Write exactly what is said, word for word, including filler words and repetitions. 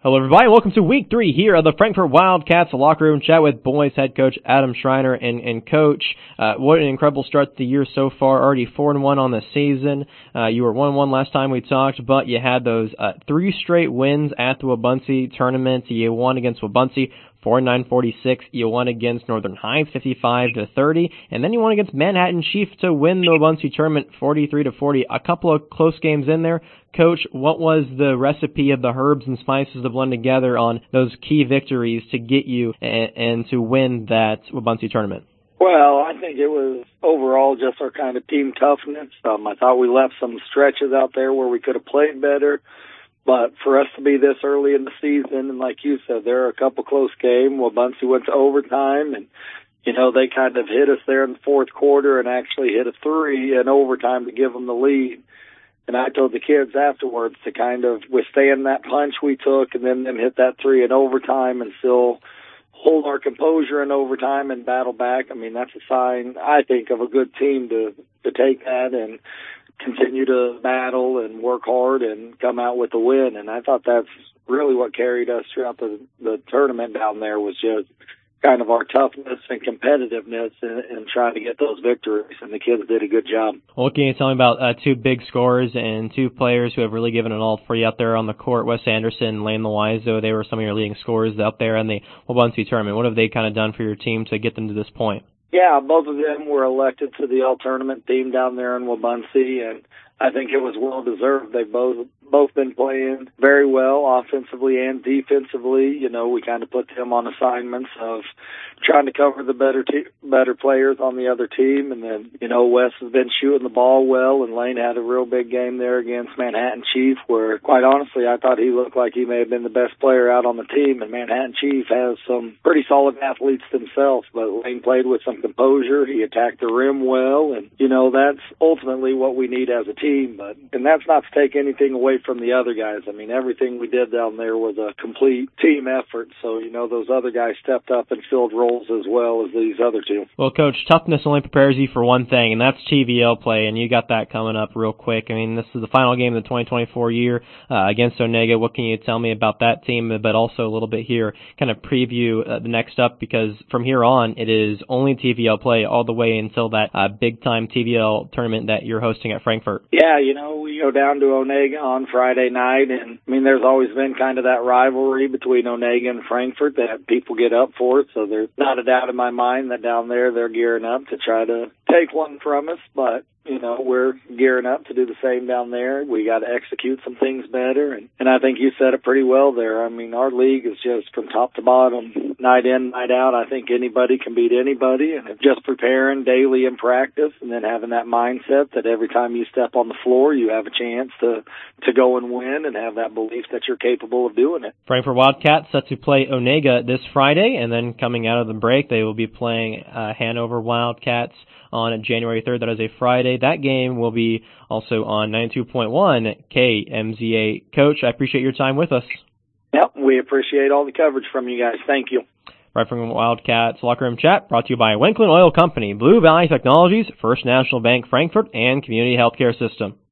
Hello, everybody. Welcome to week three here of the Frankfort Wildcats locker room chat with boys head coach Adam Schreiner. And, and coach, uh, what an incredible start to the year so far. Already four and one on the season. Uh, you were one and one last time we talked, but you had those uh, three straight wins at the Wabaunsee tournament. You won against Wabaunsee forty-nine forty-six. You won against Northern Heights fifty-five to thirty, and then you won against Manhattan Chief to win the Wabaunsee tournament forty-three to forty. A couple of close games in there. Coach, what was the recipe of the herbs and spices to blend together on those key victories to get you and, and to win that Wabaunsee tournament? Well, I think it was overall just our kind of team toughness. Um, I thought we left some stretches out there where we could have played better. But for us to be this early in the season, and like you said, there are a couple close games. Wabaunsee went to overtime, and, you know, they kind of hit us there in the fourth quarter and actually hit a three in overtime to give them the lead. And I told the kids afterwards to kind of withstand that punch we took and then them hit that three in overtime and still hold our composure in overtime and battle back. I mean, that's a sign, I think, of a good team to, to take that and continue to battle and work hard and come out with a win. And I thought that's really what carried us throughout the, the tournament down there, was just kind of our toughness and competitiveness in, in trying to get those victories. And the kids did a good job. Well, can you tell me about uh, two big scorers and two players who have really given it all for you out there on the court? Wes Anderson and Lane Loizo, they were some of your leading scorers out there in the Wabaunsee tournament. What have they kind of done for your team to get them to this point? Yeah, both of them were elected to the all-tournament team down there in Wabaunsee, and I think it was well-deserved. They've both both been playing very well offensively and defensively. You know, we kind of put them on assignments of trying to cover the better te- better players on the other team. And then, you know, Wes has been shooting the ball well, and Lane had a real big game there against Manhattan Chief, where, quite honestly, I thought he looked like he may have been the best player out on the team. And Manhattan Chief has some pretty solid athletes themselves, but Lane played with some composure. He attacked the rim well, and, you know, that's ultimately what we need as a team. But and that's not to take anything away from the other guys. I mean, everything we did down there was a complete team effort. So, you know, those other guys stepped up and filled roles as well as these other two. Well, Coach, toughness only prepares you for one thing, and that's T V L play, and you got that coming up real quick. I mean, this is the final game of the twenty twenty-four year uh, against Onega. What can you tell me about that team, but also a little bit here, kind of preview uh, the next up, because from here on, it is only T V L play all the way until that uh, big-time T V L tournament that you're hosting at Frankfort. Yeah, you know, we go down to Onega on Friday night, and I mean, there's always been kind of that rivalry between Onega and Frankfort that people get up for it, so there's not a doubt in my mind that down there they're gearing up to try to take one from us, but you know, we're gearing up to do the same down there. We got to execute some things better, and, and I think you said it pretty well there. I mean, our league is just from top to bottom, night in, night out. I think anybody can beat anybody, and just preparing daily in practice and then having that mindset that every time you step on the floor, you have a chance to, to go and win and have that belief that you're capable of doing it. Frankfort Wildcats set to play Onega this Friday, and then coming out of the break, they will be playing uh, Hanover Wildcats on January third. That is a Friday. That game will be also on ninety-two point one K M Z A. Coach, I appreciate your time with us. Yep, we appreciate all the coverage from you guys. Thank you. Right from Wildcats Locker Room Chat, brought to you by Winklin Oil Company, Blue Valley Technologies, First National Bank Frankfort, and Community Healthcare System.